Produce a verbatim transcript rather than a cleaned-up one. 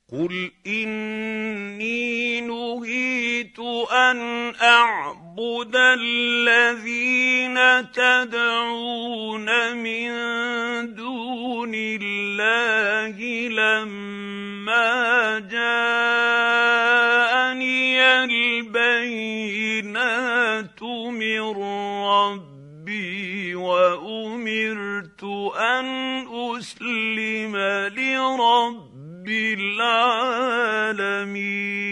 قُلْ إِنِّي نُهِيتُ أَنْ أَعْبُدَ الَّذِينَ تَدْعُونَ مِن دُونِ اللَّهِ لَمَّا جَاءَنِيَ الْبَيِّنَاتُ مِن رَّبِّي وَأُمِرْتُ أَنْ أُسْلِمَ لِرَبِّ الْعَالَمِينَ